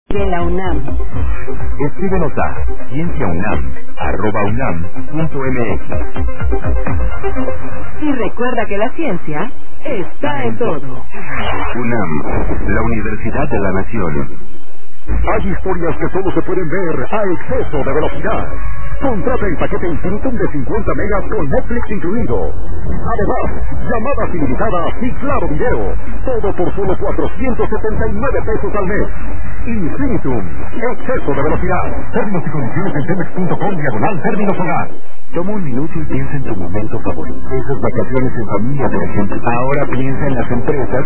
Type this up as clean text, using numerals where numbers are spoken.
de la UNAM. Escríbenos a cienciaunam@unam.mx. Y recuerda que la ciencia está en todo. UNAM, la Universidad de la Nación. Hay historias que solo se pueden ver a exceso de velocidad. Contrata el paquete Infinitum de 50 megas con Netflix incluido. Además, llamadas ilimitadas y claro video. Todo por solo 479 pesos al mes. Infinitum, exceso de velocidad. Términos y condiciones en telmex.com/términos hogar. Toma un minuto y piensa en tu momento favorito. Esas vacaciones en familia, por ejemplo. Ahora piensa en las empresas